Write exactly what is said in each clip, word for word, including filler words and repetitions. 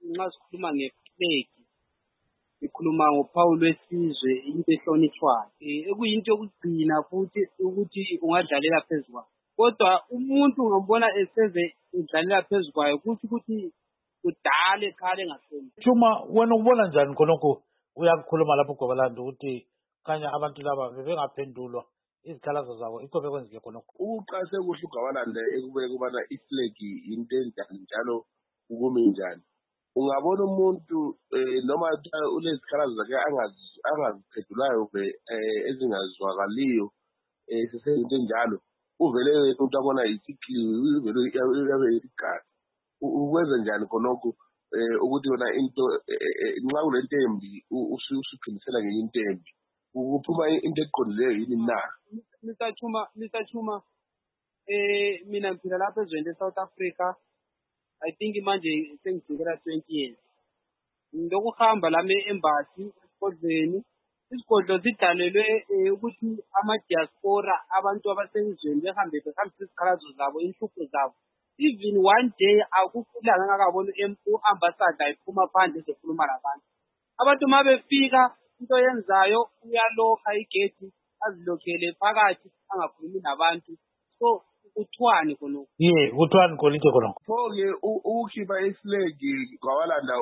nxa sikhuluma ngeflag sikhuluma ngophawu lwesizwe into ehlonitshwayo ekuyinto yokugcina futhi ukuthi ungadlalela phezu kwayo kodwa umuntu ungambona eseze udlalela phezu kwayo kuthi ukuthi kudala ekhale engahloniphi. Chuma, wena ubona njani khonokho uyakukhuluma lapho Gobalanda ukuthi kanye abantu laba bebengaphendulwa izikhalazo zabo ikho bekwenzeke khonokho? Uqase kuhle uGabalanda ekubeka ubana iflag into enjani njalo ukumi njani. Ungabona umuntu noma unezikhalazo zakhe angaziphendulayo ezingazwakaliyo seseyinto enjalo uvele umuntu abona isikliwe uvele uyabe igadi. Ukwenza njani khonokho ukuthi yona into nxa kulento embi usuqinisela ngenye into embi ukuphuma into eqondileyo yini na? Mister Chuma, Mister Chuma, eh mina ngiphila lapha ezweni South Africa. I think manje sengifikela twenty years. Ngilokuhamba lami embassy esigodlweni. Isigodlo sidalelwe ukuthi ama diaspora abantu abasezweni behambe behambisa izikhalazo zabo inhlupho zabo. Even one day akufulanga ngakabona uambassador iphuma phandle ezokhuluma labantu. Abantu mabefika into yenzayo uyalokha igate azilokele phakathi angakhulumi nabantu. So kuthwani khonokho? Yeah, kuthwani kolike khonokho? Pho-ke ukukhipha iflag Gabalanda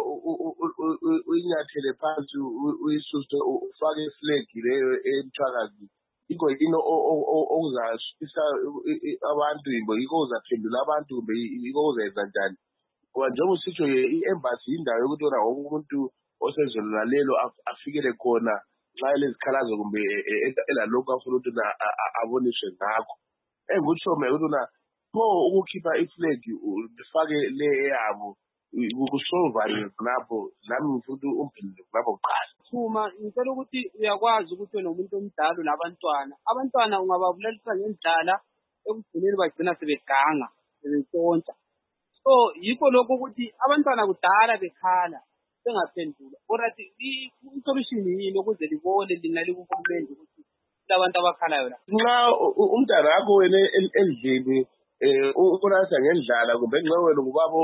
uyinyathele phansi uyisuse ufake iflag leyo emthakazi. Iko yino okuzashisa abantu yimbo yiko uzaphendula abantu kumbe yiko uzenza njani ngoba njengoba usitsho i-embassy indawo yokuthi wona wonke umuntu osezweni lalelo afikele khona nxa elezikhalazo kumbe elalokhu afuna ukuthi aboniswe ngakho engikutsho mina ukuthi na pho ukukhipha iflag befake le yabo kusolvane lapho nami ngifuna ukuthi umphendule lapho kuqala. Chuma, ngicela ukuthi uyakwazi ukuthi wena umuntu omdala labantwana abantwana ungababulalisa ngendlala ekugcineni bagcina sebeganga sebentshontsha. So yikho lokho ukuthi abantwana kudala bekhala bengaphendula orathi i-solution yini ukuze libone lina likuhulumende ukuthi abantu abakhalayo la nxa umntana wakho wena endlini ukulasa ngendlala kumbe nxa wena ngubaba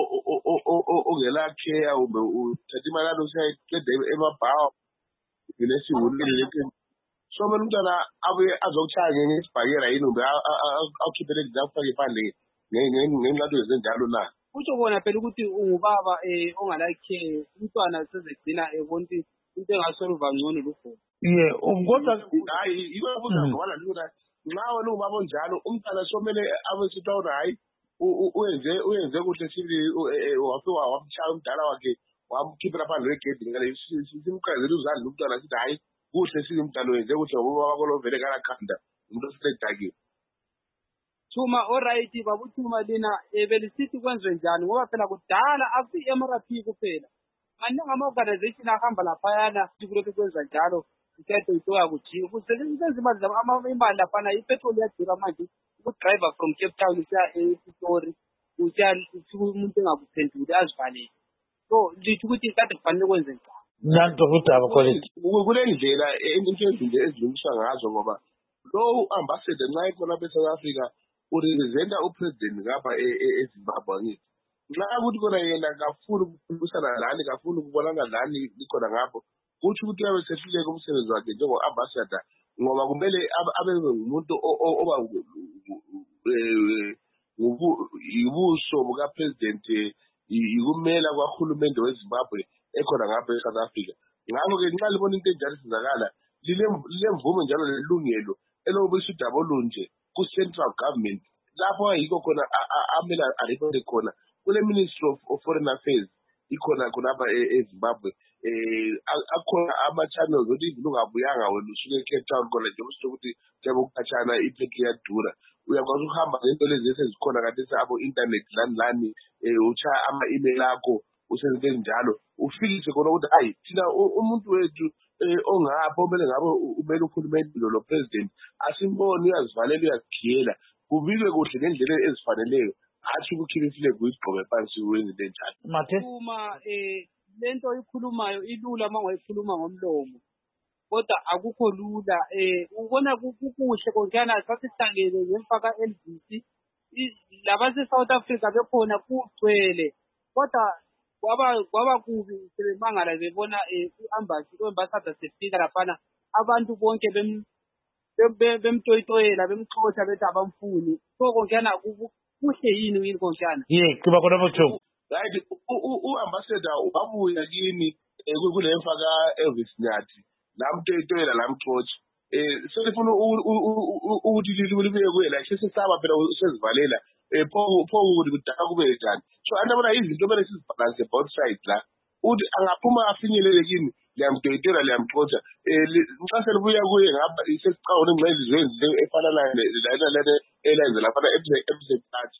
ongela care kumbe uthatha imali yakho usiyayiqeda emabhawa nesiwulile lethi so mina umntwana abuye azokuchaya ngesibhakela yini kumbe awukhiphele ngizafake phandle ngenxato ezenjalo na kutsho kona phela ukuthi ungubaba ongalakhe umntwana sezegcina ebona into engasolva ngcono lukhona. Yeah, umgodwa hayi yiko ukuza ngobala lula nxa wena ungubaba onjalo umntwana somele abesithi awuthi hayi uyenze uyenze kuhle sibi wafika wamshaya umdala wakhe wamkhiphela phandle wegedi ngale simqazela uzandla umntwana sithi hayi kuhle sibi umntwana wenze kuhle ngoba wakho lovele kalakhanda umuntu osedakiwe. Chuma, alright babu Chuma lina belisithi kwenziwe njani ngoba phela kudala akusi M R P kuphela maningi ama-organization ahamba laphayana kulokhu kwenza njalo ithethe itoya kujiya kusebenza imali zabo imali laphana ipetrol iyadura manje ukudriver from Cape Town usiya ePitori usiya umuntu engakuphenduli azivalele. So lithi ukuthi kade kufanele kwenze njani? Nanto kudaba quality kule ndlela into ezinto ezilungiswa ngazo ngoba lo ambassador nxa ikhona beSouth Africa urepresenta upresident ngapha eZimbabwe ngithi nxa ukuthi kona yena kafuni ukukhulumisana lani kafuni ukubonana lani likhona ngapho kuthi ukuthi uyabe sehluleka umsebenzi wakhe njengo-ambassador ngoba kumele abe ngumuntu oba yibuso bukapresident yikumela kwahulumende weZimbabwe ekhona ngapha eSouth Africa. Ngakho-ke nxa libona into enjalo sizakala lilemvume njalo lelungelo elokubusa udaba olunje ku-central government lapho yikho khona amele aripote khona kule Ministry of Foreign Affairs ikhona khonapha eZimbabwe akhona ama-channels ukuthi even ungabuyanga wena usuke eCape Town khona nje usho ukuthi njengoba ukukhatshana ipetrol iyadura uyakwazi ukuhamba ngento lezi esezikhona kanti abo-internet lani lani utshaya ama-email akho usenze njalo ufikise khona ukuthi hayi thina umuntu wethu ongapho kumele ngabe umele uhulumende lo president asimboni uyazivalela uyazikhiyela kubikwe kuhle ngendlela ezifaneleyo hatshi ukukhipha iflag uyigqoke phansi wenze into enjalo. Mathe uma lento oyikhulumayo ilula uma ungayikhuluma ngomlomo kodwa akukho lula ubona kukuhle konkana sathi sihlangene ngemfaka L B C labase South Africa bekhona kugcwele kodwa kwaba kwaba kubi sebemangala bebona i-ambasi kwembasada sefika laphana abantu bonke bem bemtoyitoyela bemxosha bethi abamfuni so konkana kuhle yini yini konkana ye kuba khona bothungu right u-ambassador wabuya kini kule mfaka Elvis Nyathi lamtoyitoyela lamxosha eh selifuna ukuthi libuye kuye la sesisaba phela usezivalela eh pho pho ukuthi kudaka kube njani so andabona izinto bele sizibalance both sides la uthi angaphuma afinyelele kini liyamtoyitoyela liyamxosha eh nxa selibuya kuye ngapha sesicawona ingxezizwe efana la la la elenze lapha episode episode thirty